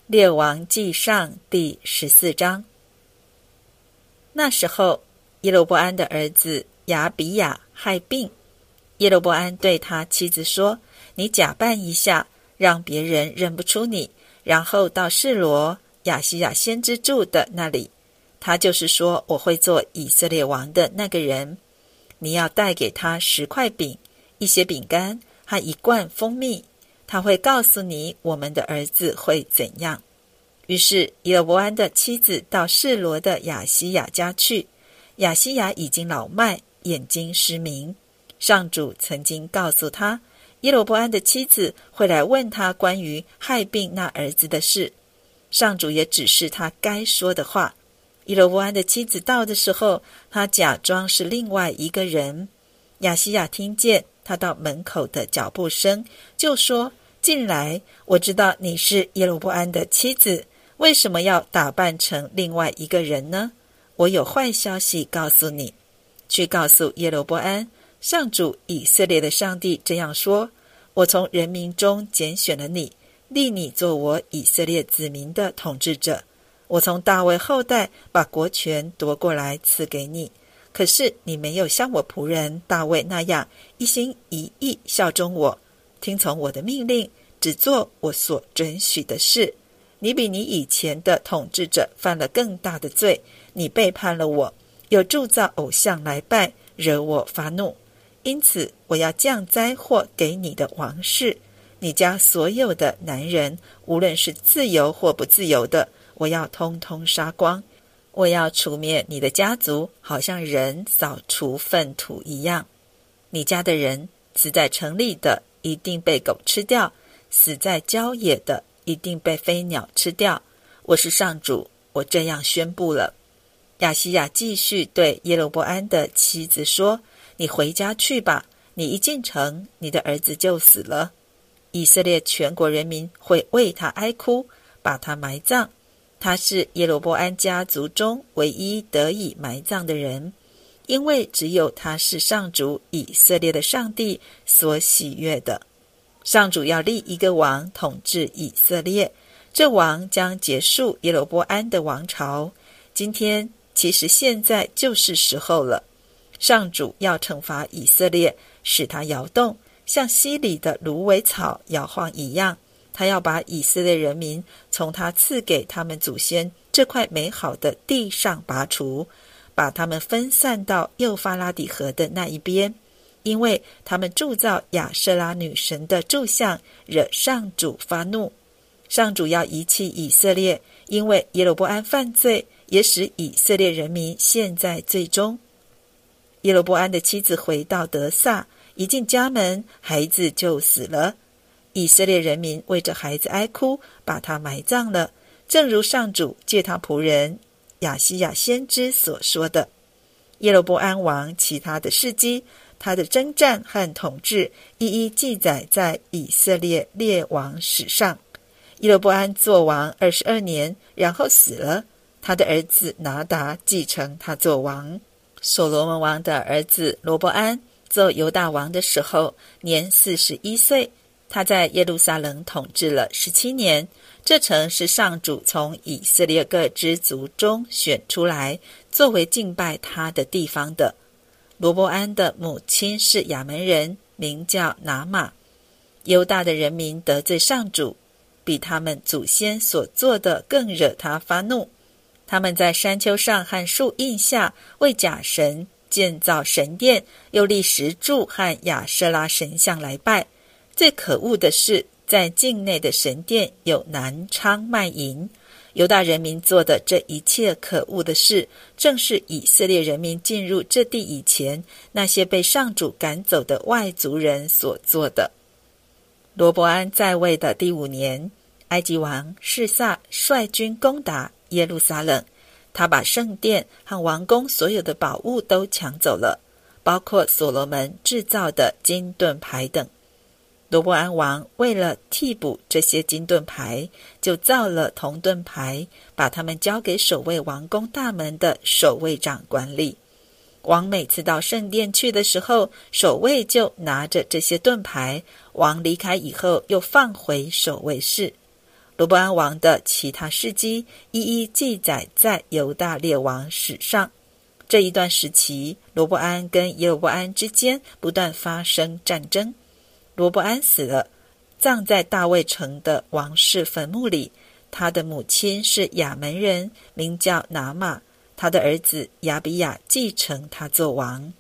列王纪上第14章。那时候，耶罗波安的儿子亚比亚害病，耶罗波安对他妻子说：你假扮一下，让别人认不出你，然后到示罗亚西亚先知住的那里，他就是说我会做以色列王的那个人。你要带给他10块饼、一些饼干和1罐蜂蜜，他会告诉你我们的儿子会怎样。于是耶罗波安的妻子到示罗的亚西亚家去，亚西亚已经老迈，眼睛失明。上主曾经告诉他，耶罗波安的妻子会来问他关于害病那儿子的事，上主也指示他该说的话。耶罗波安的妻子到的时候，他假装是另外一个人。亚西亚听见他到门口的脚步声，就说：进来，我知道你是耶罗波安的妻子，为什么要打扮成另外一个人呢？我有坏消息告诉你，去告诉耶罗波安，上主以色列的上帝这样说：我从人民中拣选了你，立你做我以色列子民的统治者。我从大卫后代把国权夺过来赐给你，可是你没有像我仆人大卫那样一心一意效忠我，听从我的命令，只做我所准许的事。你比你以前的统治者犯了更大的罪，你背叛了我，又铸造偶像来拜，惹我发怒。因此我要降灾祸给你的王室，你家所有的男人，无论是自由或不自由的，我要通通杀光。我要除灭你的家族，好像人扫除粪土一样。你家的人死在城里的，一定被狗吃掉；死在郊野的，一定被飞鸟吃掉。我是上主，我这样宣布了。亚西亚继续对耶罗波安的妻子说：你回家去吧，你一进城，你的儿子就死了。以色列全国人民会为他哀哭，把他埋葬。他是耶罗波安家族中唯一得以埋葬的人，因为只有他是上主以色列的上帝所喜悦的。上主要立一个王统治以色列，这王将结束耶罗波安的王朝。今天，其实现在就是时候了。上主要惩罚以色列，使他摇动，像溪里的芦苇草摇晃一样。他要把以色列人民从他赐给他们祖先这块美好的地上拔除，把他们分散到幼发拉底河的那一边，因为他们铸造亚舍拉女神的柱像，惹上主发怒。上主要遗弃以色列，因为耶罗波安犯罪，也使以色列人民陷在罪中。耶罗波安的妻子回到得撒，一进家门，孩子就死了。以色列人民为着孩子哀哭，把他埋葬了，正如上主借他仆人亚西亚先知所说的。耶罗波安王其他的事迹，他的征战和统治，一一记载在以色列列王史上。耶罗波安做王22年，然后死了，他的儿子拿达继承他做王。所罗门王的儿子罗波安做犹大王的时候，年41岁。他在耶路撒冷统治了17年，这城是上主从以色列各支族中选出来，作为敬拜他的地方的。罗波安的母亲是亚门人，名叫拿玛。犹大的人民得罪上主，比他们祖先所做的更惹他发怒。他们在山丘上和树荫下为假神建造神殿，又立石柱和亚舍拉神像来拜。最可恶的是，在境内的神殿有南昌卖淫。犹大人民做的这一切可恶的事，正是以色列人民进入这地以前，那些被上主赶走的外族人所做的。罗波安在位的第5年，埃及王示撒率军攻打耶路撒冷，他把圣殿和王宫所有的宝物都抢走了，包括所罗门制造的金盾牌等。罗波安王为了替补这些金盾牌，就造了铜盾牌，把它们交给守卫王宫大门的守卫长管理。王每次到圣殿去的时候，守卫就拿着这些盾牌，王离开以后又放回守卫室。 罗波安王的其他事迹一一记载在犹大列王史上。这一段时期，罗波安跟耶罗波安之间不断发生战争。罗波安死了，葬在大卫城的王室坟墓里。他的母亲是亚门人，名叫拿玛，他的儿子亚比亚继承他做王。